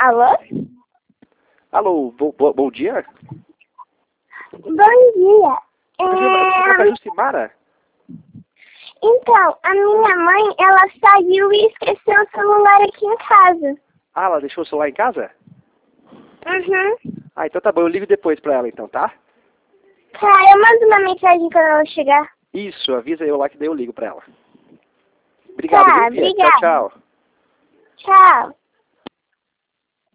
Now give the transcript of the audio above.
Alô? Alô, bom dia? Bom dia. Você tá Jucimara? Então, a minha mãe, ela saiu e esqueceu o celular aqui em casa. Ah, ela deixou o celular em casa? Uhum. Ah, então tá bom, eu ligo depois pra ela então, tá? Tá, eu mando uma mensagem quando ela chegar. Isso, avisa eu lá que daí eu ligo pra ela. Obrigado, Tá, viu, Pia? obrigada. Tchau, tchau. Tchau.